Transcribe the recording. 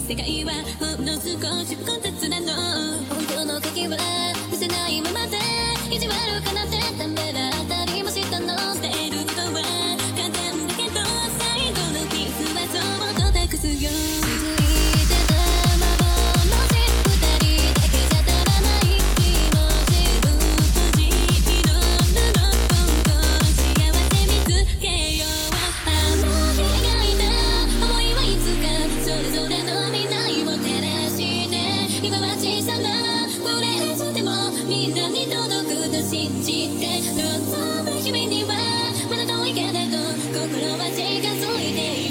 世界はほんの少し複雑なの。本当の鍵は見せないままで意地悪かなってためらったりもしたの。捨てることは簡単だけど最後のキスはそっと託すよ。続いてた幻二人だけじゃ足らない気持ちぶっ閉じ色布幸せ見つけよう。あの日描いた想いはいつかそれぞれの未来を照らして今は小さなフレーズでもみんなに届くと信じて望む日々にはまだ遠いけれど心は近づいている。